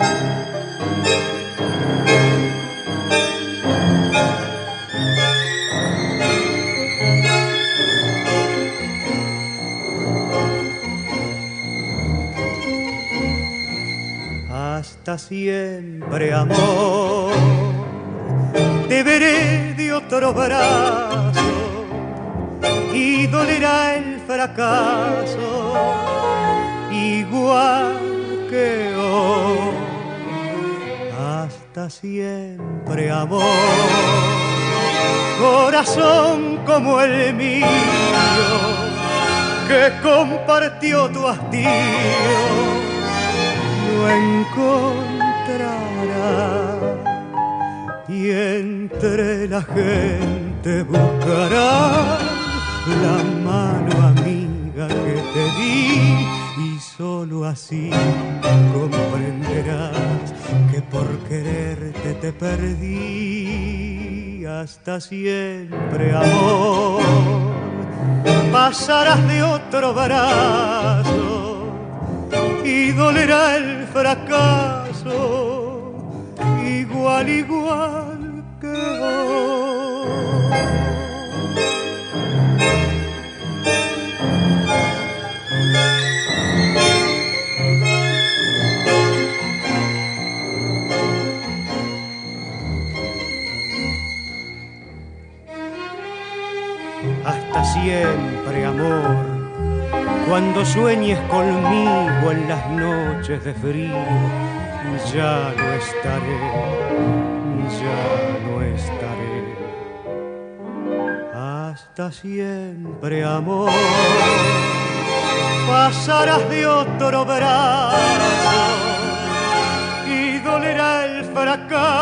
Hasta siempre, amor, te veré de otro brazo y dolerá el fracaso igual que hoy. Hasta siempre, amor, corazón como el mío que compartió tu hastío lo encontrará y entre la gente buscará la mano amiga que te di y solo así comprenderás que por quererte te perdí. Hasta siempre, amor, pasarás de otro brazo y dolerá el fracaso igual que vos. Hasta siempre, amor, cuando sueñes conmigo en las noches de frío, ya no estaré, ya no estaré. Hasta siempre, amor, pasarás de otro brazo y dolerá el fracaso